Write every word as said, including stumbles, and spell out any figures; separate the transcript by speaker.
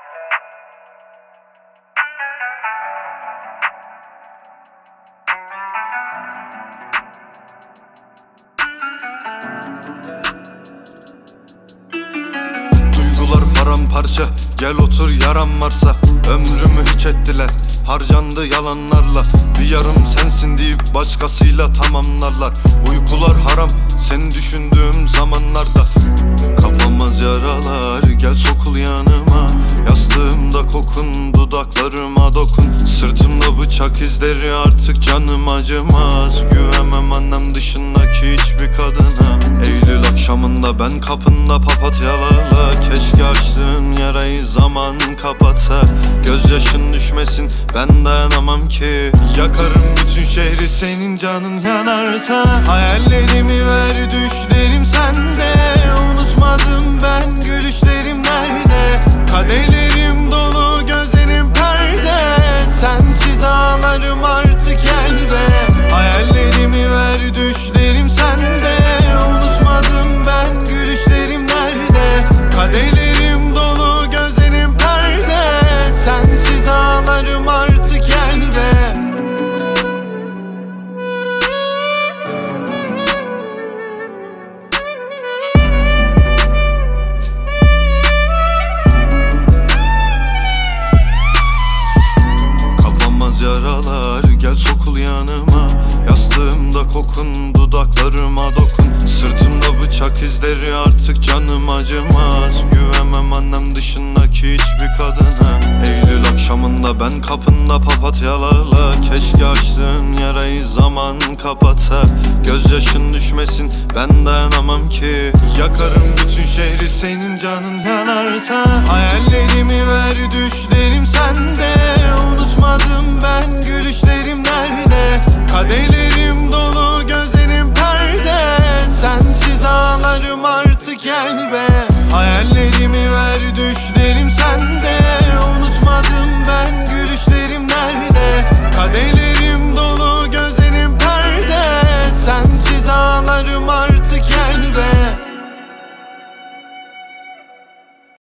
Speaker 1: Duygular paramparça, gel otur yaram varsa. Ömrümü hiç ettiler, harcandı yalanlarla. Bir yarım sensin deyip başkasıyla tamamlarlar. Uykular haram, seni düşündüğüm zamanlarda. Kapanmaz yaralar, gel sokul yanıma. Yastığımda kokun, dudaklarıma dokun. Sırtımda bıçak izleri, artık canım acımaz. Güvenmem annem dışındaki hiçbir kadına. Eylül akşamında ben kapında papatyalarla. Keşke açtığın yarayı zaman kapatsa. Gözyaşın düşmesin, ben dayanamam ki. Yakarım bütün şehri senin canın yanarsa. Hayallerimi ver, düşlerim sende. Unutmadım ben, gülüşlerim nerede? Kadehlerim dolu, gözlerim perde. Sensiz ağlarım artık, gel be. Hayallerimi ver, düşlerim sende. Unutmadım ben, gülüşlerim nerede? Kadehlerim dolu, gözlerim perde. Sensiz ağlarım artık, gel be. Kapanmaz yaralar, gel sokul yanıma. Yastığımda kokun, dudaklarıma dokun. Sırtımda bıçak izleri, artık canım acımaz. Güvenmem annem dışındaki hiçbir kadına. Eylül akşamında ben kapında papatyalarla. Keşke açtığın yarayı zaman kapatsa. Gözyaşın düşmesin, ben dayanamam ki. Yakarım bütün şehri senin canın yanarsa. Hayallerimi ver, düşlerim